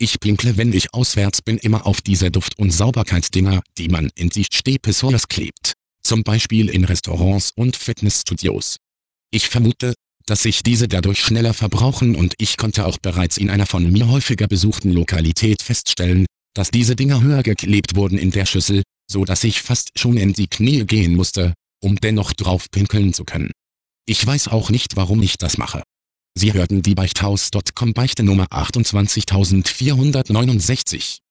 Ich pinkle, wenn ich auswärts bin, immer auf diese Duft- und Sauberkeitsdinger, die man in die Stehpissoirs klebt. Zum Beispiel in Restaurants und Fitnessstudios. Ich vermute, dass sich diese dadurch schneller verbrauchen, und ich konnte auch bereits in einer von mir häufiger besuchten Lokalität feststellen, dass diese Dinger höher geklebt wurden in der Schüssel, so dass ich fast schon in die Knie gehen musste, um dennoch drauf pinkeln zu können. Ich weiß auch nicht, warum ich das mache. Sie hörten die Beichthaus.com Beichte Nummer 28469.